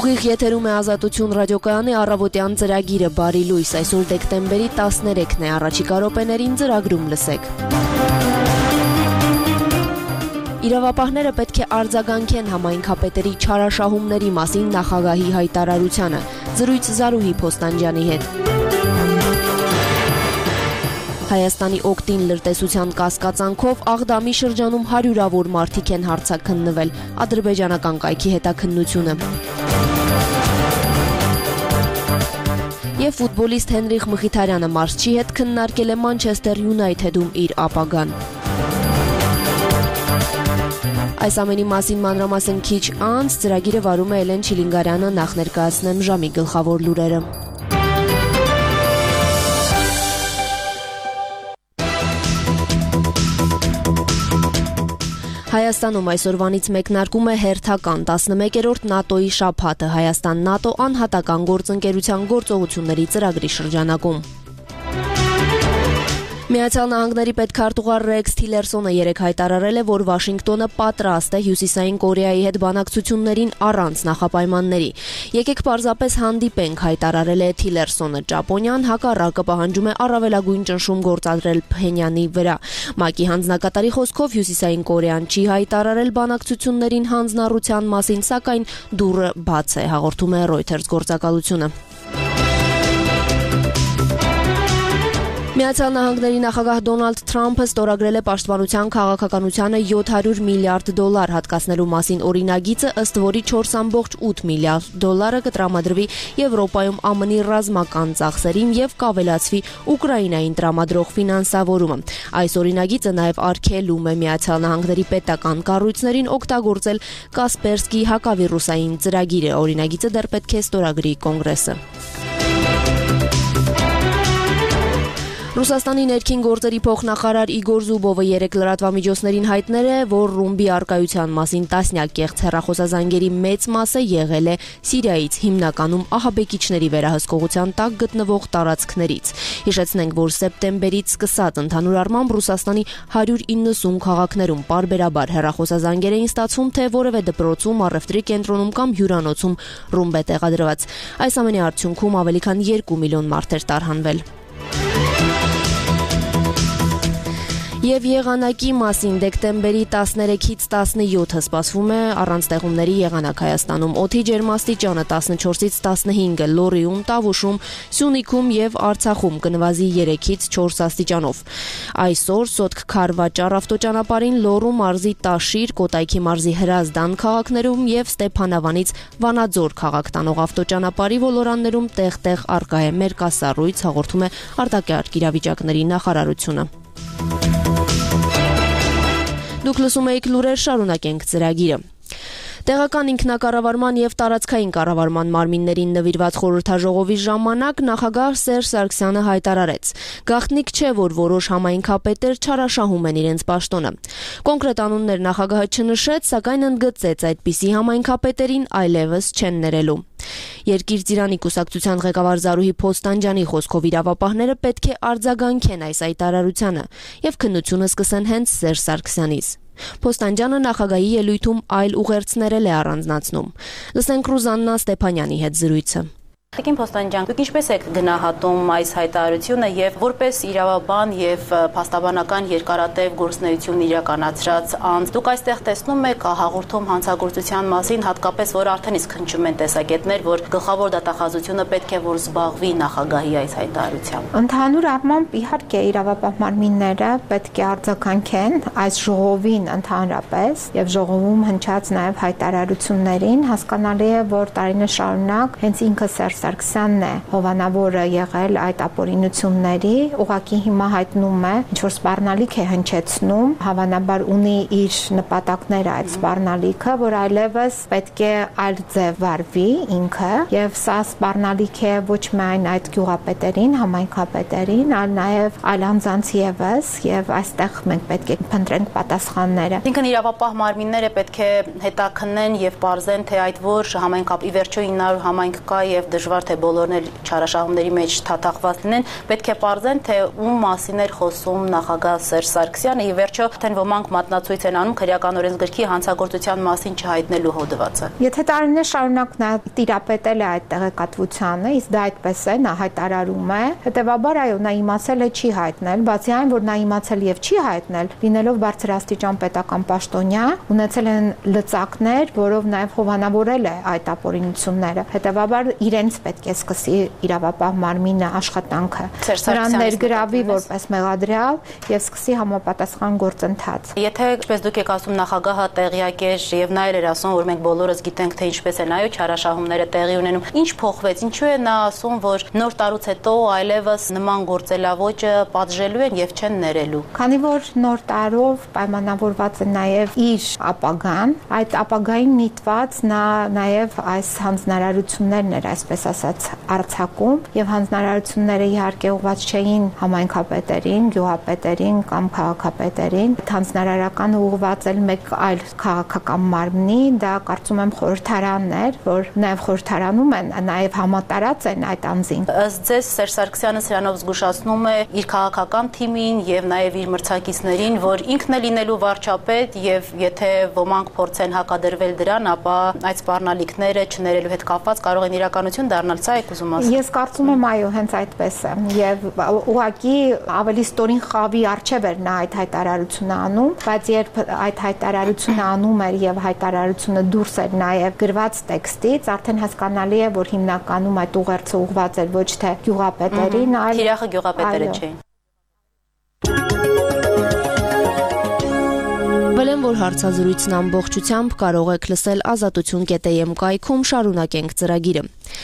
Ուղիղ եթերում է Ազատություն ռադիոկայանի առավոտյան ծրագիրը բարի լույս, այսօր դեկտեմբերի 13-ն է, առաջիկա րոպեներին ծրագրում լսեք։ Իրավապահները պետք է արձագանքեն համայնքապետերի չարաշահումների մասին նախագահի հայտարարությանը, զրույց Զարուհի Փոստանջյանի հետ։ Հայաստանի օգտին լրտեսության կասկածանքով Աղդամի շրջանում հարյուրավոր մարդիկ են հարցաքննվել, ադրբեջանական կայքի հետաքննությունը։ Եվ ֆուտբոլիստ Հենրիխ Մխիթարյանը մարզչի հետ քննարկել է Մանչեսթեր Յունայթեդում իր ապագան։ Այս ամենի մասին մանրամասն քիչ անց ծրագիրը վարում է Էլեն Չիլինգարյանը, նախ ներկայացնեմ ժամի գլխավոր լուրերը։ Հայաստանում այսօրվանից մեկնարկում է հերթական 11-րդ ՆԱՏՕ-ի շաբաթը Հայաստան-ՆԱՏՕ անհատական գործընկերության գործողությունների ծրագրի շրջանակում։ Միացյալ Նահանգների պետքարտուղար Ռեքս Թիլերսոնը երեկ հայտարարել է, որ Վաշինգտոնը պատրաստ է Հյուսիսային Կորեայի հետ բանակցություններին առանց նախապայմանների։ Եկեք պարզապես հանդիպենք, հայտարարել է Թիլերսոնը։ Ճապոնիան հակառակը պահանջում է առավելագույն ճնշում գործադրել Փհենյանի վրա։ ՄԱԿ-ի հանձնակատարի խոսքով Հյուսիսային Կորեան չի հայտարարել բանակցություններին հանձնառության մասին, սակայն դուռը բաց է, հաղորդում է Reuters գործակալությունը։ Միացյալ Նահանգների նախագահ Դոնալդ Թրամփը ստորագրել է պաշտպանության քաղաքականությանը $700 միլիարդ հատկացնելու մասին օրինագիծը, ըստ որի $4.8 միլիարդ կտրամադրվի Եվրոպայում ԱՄՆ-ի ռազմական ծախսերին եւ կավելացվի Ուկրաինային տրամադրող ֆինանսավորումը։ Այս օրինագիծը նաեւ արգելում է Միացյալ Նահանգների պետական կառույցներին օգտագործել Կասպերսկի հակավիրուսային ծրագիրը։ Օրինագիծը դեռ պետք է ստորագրի Կոնգրեսը։ Ռուսաստանի ներքին գործերի փոխնախարար Իգոր Զուբովը երեկ լրատվամիջոցներին հայտնել է, որ ռումբի արկայության մասին տասնյակ կեղծ հեռախոսազանգերի մեծ մասը եղել է Սիրիայից, հիմնականում ահաբեկիչների վերահսկողության տակ գտնվող տարածքներից։ Հիշեցնենք, որ սեպտեմբերից սկսած ընդհանուր առմամբ Ռուսաստանի 190 քաղաքներում պարբերաբար հեռախոսազանգեր էին ստացվում, թե որևէ դպրոցում, առևտրի կենտրոնում կամ հյուրանոցում ռումբ է տեղադրված։ Այս ամենի արդյունքում ավելի քան 2 միլիոն մարդ էր տարհանվել։ Եվ եղանակի մասին դեկտեմբերի 13-ից 17-ը սպասվում է առանց տեղումների եղանակ Հայաստանում։ Օդի ջերմաստիճանը 14-ից 15, Լոռիում, Տավուշում, Սյունիքում եւ Արցախում կնվազի 3-ից 4 աստիճանով։ Այսօր Սոտք Քարվաճար ավտոճանապարհին, Լոռու մարզի Տաշիր, Կոտայքի մարզի Հրազդան քաղաքներում եւ Ստեփանավանից Վանաձոր քաղաք տանող ավտոճանապարհի ոլորաններում տեղ-տեղ արկա է մերկասառույց, հաղորդում է արտակարգ իրավիճակների նախարարությունը։ Դուք լսում եք լուրեր, շարունակենք ծրագիրը։ Տեղական ինքնակառավարման եւ տարածքային կառավարման մարմիններին նվիրված խորհրդաժողովի ժամանակ նախագահ Սերժ Սարգսյանը հայտարարեց. «Գաղտնիք չէ, որ որոշ համայնքապետեր չարաշահում են իրենց պաշտոնը»։ Կոնկրետ անուններ նախագահը չնշեց, սակայն ընդգծեց այդպիսի համայնքապետերին այլևս չեն ներելու։ Երկիր ծիրանի կուսակցության ղեկավար Զարուհի Փոստանջյանի խոսքով իրավապահները պետք է արձագանքեն այս հայտարարությանը եւ քննությունը սկսեն հենց Սերժ Սարգսյանից։ Փոստանջյանը նախագահի ելույթում այլ ուղերձներ է առանձնացնում։ Լսենք Ռուզաննա Ստեփանյանի հետ զրույցը։ Տիկին Փոստանջյան, դուք ինչպես եք գնահատում այս հայտարարությունը եւ որպես իրավաբան եւ փաստաբանական երկարատև գործունեություն իրականացրած անձ, դուք այստեղ տեսնում եք հաղորդում հանցագործության մասին, հատկապես որ արդեն իսկ հնչում են տեսակետներ, որ գլխավոր դատախազությունը պետք է որ զբաղվի նախագահի այս հայտարարությամբ։ Ընդհանուր առմամբ իհարկե իրավապահ մարմինները պետք է արձագանքեն այս ժողովին ընդհանրապես եւ ժողովում հնչած նաեւ հայտարարություններին, հասկանալի է, որ տարիներ շարունակ հենց ինքը Սարգսյանն է հովանավորը եղել այդ ապօրինությունների, ուղղակի հիմա հայտնում է, ինչ որ սպառնալիք է հնչեցնում, հավանաբար ունի իր նպատակները այդ սպառնալիքը, որ այլևս պետք է այլ ձև վարվի ինքը, եւ սա սպառնալիք է ոչ միայն այդ գյուղապետերին, համայնքապետերին, այլ նաեւ այլ անձանց եւս, եւ այստեղ մենք պետք է փնտրենք պատասխանները։ Ինքն իրավապահ մարմինները պետք է հետաքննեն եւ պարզեն, թե այդ որ համայնքապ ի վերջո 900 համայնք կա եւ դժվար թե բոլորն էլ չարաշահումների մեջ թաթախված լինեն, պետք է պարզեն, թե ում մասին էր խոսում նախագահ Սերժ Սարգսյանը, ի վերջո թե ոմանք մատնացույց են անում քրեական օրենսգրքի հանցագործության մասին չհայտնելու հոդվածը։ Եթե տարիներ շարունակ նա տիրապետել է այդ տեղեկատվությանը, իսկ դա այդպես է, նա հայտարարում է, հետեւաբար այո, նա իմացել է չի հայտնել, բացի այն, որ նա իմացել եւ չի հայտնել, լինելով բարձրաստիճան պետական պաշտոնյա, ունեցել են լծակներ, որով նաեւ հովանավորել է այդ ապօրինությունները։ Հետեւաբար իրենց պետք է սկսի իրավապահ մարմինը աշխատանքը նրան ներգրավի որպես մեղադրյալ եւ սկսի համապատասխան գործընթաց։ Եթե, ինչպես դուք եք ասում, նախագահը տեղյակ էր եւ նա էր ասում, որ մենք բոլորս գիտենք, թե ինչպես են այո չարաշահումները տեղի ունենում, ինչ փոխվեց, ինչու է նա ասում, որ նոր տարուց հետո այլևս նման գործելավոճը պատժելու են եւ չեն ներելու։ Քանի որ նոր տարով պայմանավորված է նաեւ իր ապագան, այդ ապագային միտված նա նաեւ այս հանձնարարություններն էր, այսպես ասած, արձակում եւ հանձնարարությունները իհարկե ուղղված չէին համայնքապետերին, գյուղապետերին կամ քաղաքապետերին, հանձնարարականը ուղղված էր մեկ այլ քաղաքական մարմնի, դա կարծում եմ խորհրդարանն էր, որ նաեւ խորհրդարանում են, նաեւ համատարած են այդ անձին։ Ըստ ձեզ Սերժ Սարգսյանը սրանով զգուշացնում է իր քաղաքական թիմին եւ նաեւ իր մրցակիցներին, որ ինքն է լինելու վարչապետ եւ եթե ոմանք փորձեն հակադրվել դրան, ապա այդ սպառնալիքները չներելու հետ կապված կարող են իրականություն դառնալ, սա եք ուզում ասել։ Ես կարծում եմ այո, հենց այդպես է եւ ուղղակի ավելի ստորին խավի արժեվ էր նա այդ հայտարարությունը անում, բայց երբ այդ հայտարարությունը անում էր եւ հայտարարությունը դուրս էր նաեւ գրված տեքստից, արդեն հասկանալի է, որ հիմնականում այդ ուղերձը ուղղված էր ոչ թե գյուղապետերին, այլ թիրախը գյուղապետերը չէին։ Վելեմ, որ հարցազրույցն ամբողջությամբ կարող եք լսել azatutun.am կայքում, շարունակենք ծրագիրը։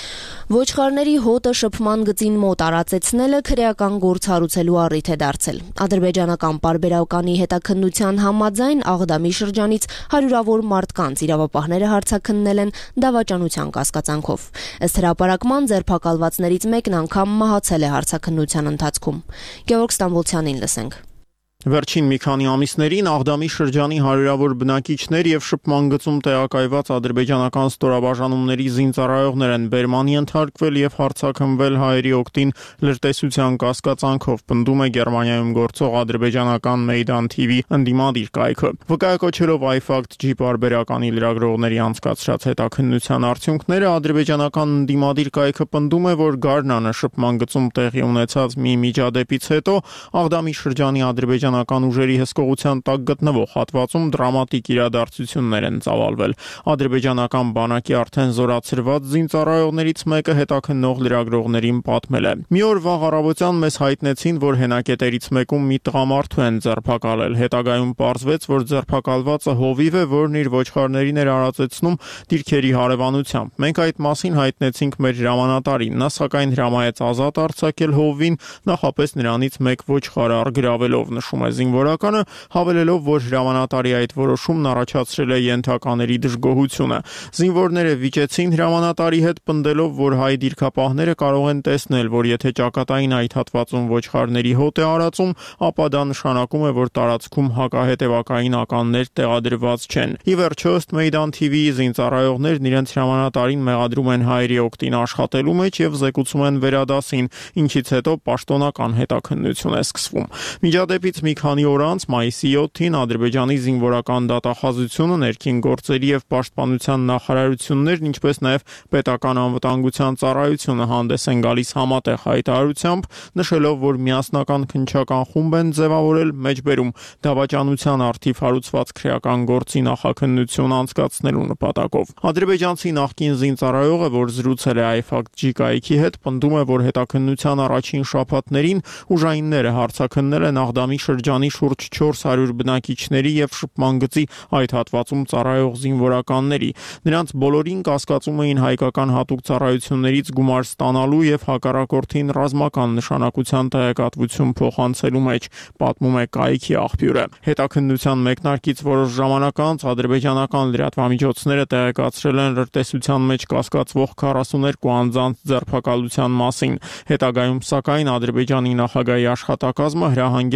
Ոչխարների հոտը շփման գծին մոտ արածեցնելը քրեական գործ հարուցելու առիթ է դարձել։ Ադրբեջանական պարբերականի հետաքննության համաձայն Աղդամի շրջանից հարյուրավոր մարդկանց իրավապահները հարցաքննել են դավաճանության կասկածանքով։ Ըստ հրապարակման ձերբակալվածներից մեկն անգամ մահացել է հարցաքննության ընթացքում։ Գևորգ Ստամբոլցյանին լսենք։ Վերջին մի քանի ամիսներին Աղդամի շրջանի հարյուրավոր բնակիչներ եւ շփման գծում տեղակայված ադրբեջանական ստորաբաժանումների զինծառայողներ են բերմանի ենթարկվել եւ հարցաքննվել հայերի օգտին լրտեսության կասկածանքով, պնդում է Գերմանիայում գործող ադրբեջանական Meydan TV ընդդիմադիր կայքը։ Վկայակոչելով iFact-G պարբերականի լրագրողների անցկացրած հետաքննության արդյունքները, ադրբեջանական ընդդիմադիր կայքը պնդում է, որ Գառնանը շփման գծում տեղի ունեցած մի միջադեպից հետո Աղդամի շրջանի ադրբեջանական ուժերի հսկողության տակ գտնվող հատվածում դրամատիկ իրադարձություններ են ծավալվել։ Ադրբեջանական բանակի արդեն զորացրված զինծառայողներից մեկը հետաքննող լրագրողներին պատմել է. «Մի օր վաղ առավոտյան մեզ հայտնեցին, որ հենակետերից մեկում մի տղամարդու են ձերբակալել։ Հետագայում պարզվեց, որ ձերբակալվածը հովիվ է, որն իր ոչխարներին էր արածեցնում դիրքերի հարևանությամբ։ Մենք այդ մասին հայտնեցինք մեր հրամանատարին։ Նա սակայն հրամայեց ազատ արձակել հովվին, նախապես նրանից մեկ ոչխար առգրավելով», նշում է զինվորականը, հավելելով, որ հրամանատարի այդ որոշումն առաջացրել է ենթակաների դժգոհությունը։ Զինվորները վիճեցին հրամանատարի հետ, պնդելով, որ հայ դիրքապահները կարող են տեսնել, որ եթե ճակատային այդ հատվածում ոչխարների հոտ է արածում, ապա դա նշանակում է, որ տարածքում հակահետևակային ականներ տեղադրված չեն։ Ի վերջո, ըստ Meydan TV-ի զինծառայողներն իրենց հրամանատարին մեղադրում են հայերի օգտին աշխատելու մեջ եւ զեկուցում են վերադասին, ինչից հետո պաշտոնական հետաքննություն է սկսվում։ Միջադեպից մի քանի օր անց մայիսի 7-ին Ադրբեջանի զինվորական դատախազությունը, ներքին գործերի եւ պաշտպանության նախարարություններն, ինչպես նաեւ պետական անվտանգության ծառայությունը հանդես են գալիս համատեղ հայտարարությամբ, նշելով, որ միասնական քննչական խումբ են ձևավորել, մեջբերում դավաճանության առթիվ հարուցված քրեական գործի նախաքննություն անցկացնելու նպատակով։ Ադրբեջանցի նախկին զինծառայողը, որ զրուցել է iFact-G կայքի հետ, պնդում է, որ հետաքննության առաջին շաբաթներին ուժայինները հարցաքննել են Աղդամի շրջանի շուրջ 400 բնակիչների եւ շփման գծի այդ հատվածում ծառայող զինվորականների։ Նրանց բոլորին կասկածում էին հայկական հատուկ ծառայություններից գումար ստանալու եւ հակառակորդին ռազմական նշանակության տեղեկատվություն փոխանցելու մեջ, պատմում է կայքի աղբյուրը։ Հետաքննության մեկնարկից որոշ ժամանակ անց ադրբեջանական լրատվամիջոցները տեղեկացրել են լրտեսության մեջ կասկածվող 42 անձանց ձերբակալության մասին։ Հետագայում, սակայն, Ադրբեջանի նախագահի աշխատակազմը հրահանգեց համացանց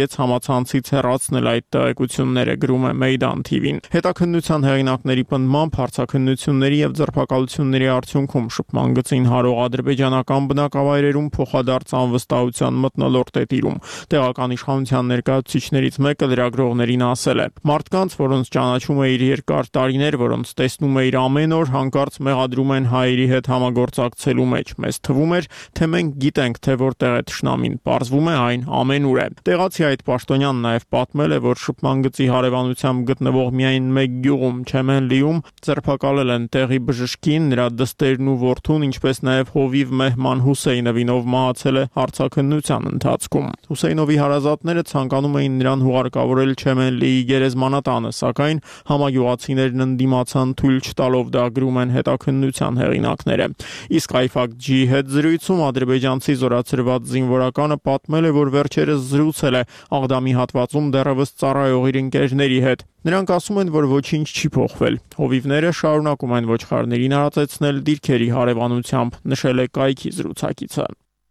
ցանցից հեռացնել այդ տեղեկությունները, գրում է Meydan TV-ն։ Հետաքննության հեղինակների պնդմամբ հարցաքննությունների եւ ձերբակալությունների արդյունքում շփման գծին հարող ադրբեջանական բնակավայրերում փոխադարձ անվստահության մթնոլորտ է տիրում։ Տեղական իշխանության ներկայացուցիչներից մեկը լրագրողներին ասել է. «Մարդկանց, որոնց ճանաչում է իր երկար տարիներ, որոնց տեսնում է իր ամեն օր, հանկարծ մեղադրում են հայերի հետ համագործակցելու մեջ։ Մեզ թվում էր, թե մենք գիտենք, թե որտեղ է թշնամին, պարզվում է այն ամենուր է»։ Տեղացի այդ պաշտոնյան նաև պատմել է, որ շփման գծի հարևանությամբ գտնվող միայն մեկ գյուղում, Չեմենլիում, ձերբակալել են տեղի բժշկին, նրա դստերն ու որդուն, ինչպես նաև հովիվ Մեհման Հուսեյնովին, ով մահացել է հարցաքննության ընթացքում։ Հուսեյնովի հարազատները ցանկանում էին նրան հուղարկավորել Չեմենլիի գերեզմանատանը, սակայն համագյուղացիներն ընդդիմացան, թույլ չտալով դա, գրում են հետաքննության հեղինակները։ Իսկ Ifak-G-ի հետ զրույցում ադրբեջանցի զորացրված զինվորականը պատմել է, որ վերջերս զրուցել է Աղդամի հատվածում դեռևս ծառայող իր ընկերների հետ։ Նրանք ասում են, որ ոչինչ չի փոխվել։ Հովիվները շարունակում են ոչխարներին արածեցնել դիրքերի հարևանությամբ, նշել է կայքի զրուցակիցը։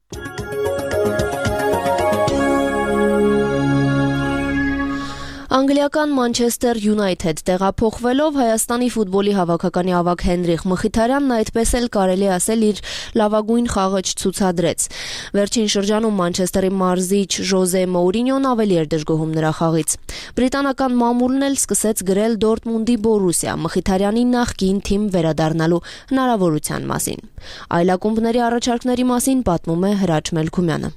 Անգլիական Manchester United տեղափոխվելով Հայաստանի ֆուտբոլի հավաքականի ավագ Հենրիխ Մխիթարյանն այդպես էլ կարելի ասել իր լավագույն խաղը չցուցադրեց։ Վերջին շրջանում Մանչեսթերի մարզիչ Ժոզե Մոուրինյոն ավելի էր դժգոհում նրա խաղից։ Բրիտանական մամուլն էլ սկսեց գրել Դորտմունդի Բորուսիա Մխիթարյանի նախկին թիմ վերադառնալու հնարավորության մասին։ Այլակումբների առաջարկների մասին պատմում է Հրաչ Մելքումյանը։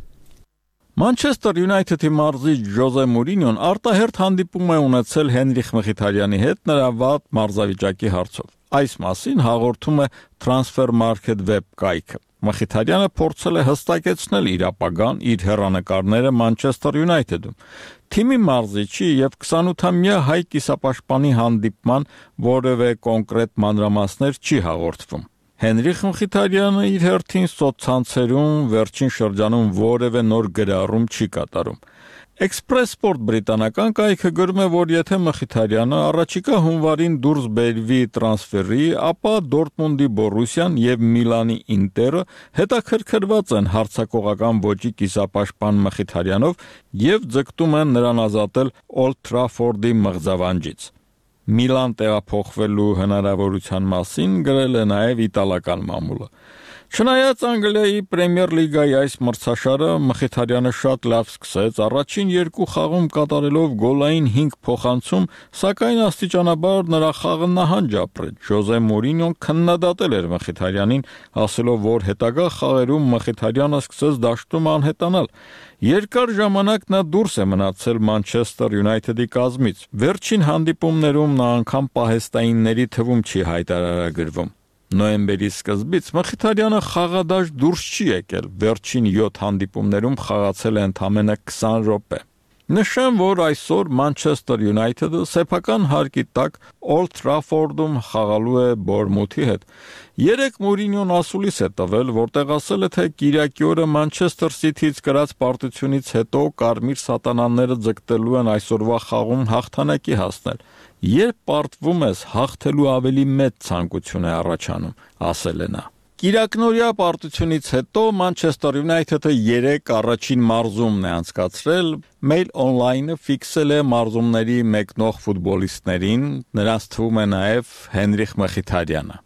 Manchester United-ի մարզիչ Ժոզե Մուրինյոն արտահերթ հանդիպում է ունեցել Հենրիխ Մխիթարյանի հետ նրա վատ մարզավիճակի հարցով։ Այս մասին հաղորդում է Transfer Market Web կայքը։ Մխիթարյանը փորձել է հստակեցնել իր ապագան, իր հեռանկարները Manchester United-ում։ Թիմի մարզիչի եւ 28-ամյա հայ կիսապաշտպանի հանդիպման որևէ կոնկրետ մանրամասներ չի հաղորդվում։ Հենրիխ Մխիթարյանը իր հերթին սոցցանցերում վերջին շրջանում որևէ նոր գրառում չի կատարում։ Express Sport բրիտանական կայքը գրում է, որ եթե Մխիթարյանը առաջիկա հունվարին դուրս բերվի տրանսֆերի, ապա Դորտմունդի Բորուսիան եւ Միլանի Ինտերը հետաքրքրված են հարձակողական ոճի կիսապաշտպան Մխիթարյանով եւ ձգտում են նրան ազատել Old Trafford-ի մղձավանջից։ Միլան տեղափոխվելու հնարավորության մասին գրել է նաև իտալական մամուլը։ Չնայած Անգլիայի Պրեմիեր լիգայի այս մրցաշարը Մխիթարյանը շատ լավ սկսեց, առաջին երկու խաղում կատարելով գոլային 5 փոխանցում, սակայն աստիճանաբար նրա խաղը նահանջ ապրեց։ Ժոզե Մուրինյոն քննադատել էր Մխիթարյանին, ասելով, որ հետագա խաղերում Մխիթարյանը սկսեց դաշտում անհետանալ։ Երկար ժամանակ նա դուրս է մնացել Manchester United-ի կազմից։ Վերջին հանդիպումներում նա անգամ պահեստայինների թվում չի հայտարարագրվում։ Նոյեմբերի սկզբից Մխիթարյանը խաղադաշտ դուրս չի եկել, վերջին 7 հանդիպումներում խաղացել է ընդամենը 20 րոպե։ Նշեմ, որ այսօր Manchester United-ը սեփական հարկի տակ Old Trafford-ում խաղալու է Բորնմութի հետ։ Երեկ Մուրինյոն ասուլիս է տվել, որտեղ ասել է, թե կիրակի օրը Manchester City-ից կրած պարտությունից հետո կարմիր սատանաները ձգտելու են այսօրվա խաղում հաղթանակի հասնել։ Երբ պարտվում ես, հաղթելու ավելի մեծ ցանկություն է առաջանում, ասել է նա։ Կիրակնորյա պարտությունից հետո Manchester United-ը 3 առաջին մարզումն է անցկացրել, Mail Online-ը ֆիքսել է մարզումների մեկնող ֆուտբոլիստներին, նրանց թվում է նաև Հենրիխ Մխիթարյանը։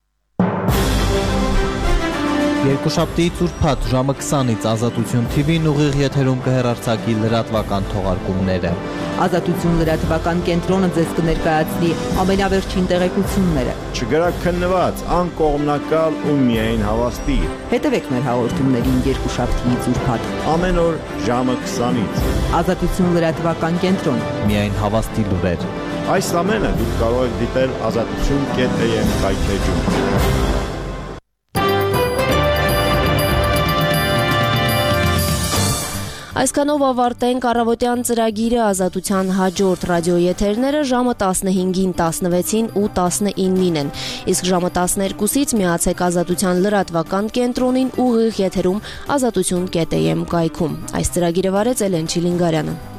Երկուշաբթի ծուրփաթ ժամը 20-ից Ազատություն TV-ն ուղիղ եթերում կհեռարձակի լրատվական թողարկումները։ Ազատություն լրատվական կենտրոնը ձեզ կներկայացնի ամենավերջին տեղեկությունները։ Չգրաքննված, անկողմնակալ ու միայն հավաստի։ Հետևեք մեր հաղորդումներին երկուշաբթի ծուրփաթ Ամեն օր ժամը 20-ից։ Ազատություն լրատվական կենտրոն։ Միայն հավաստի լուրեր։ Այս ամենը դուք կարող եք դիտել azatutun.am կայքեջում։ Այսքանով ավարտենք առավոտյան ծրագիրը ազատության հաջորդ ռադիոեթերները ժամը 15-ին, 16-ին ու 19-ին են։ Իսկ ժամը 12-ից միացեք ազատության լրատվական կենտրոնին ուղիղ եթերում azatutun.am կայքում։ Այս ծրագիրը վարեց Էլեն Չիլինգարյանը։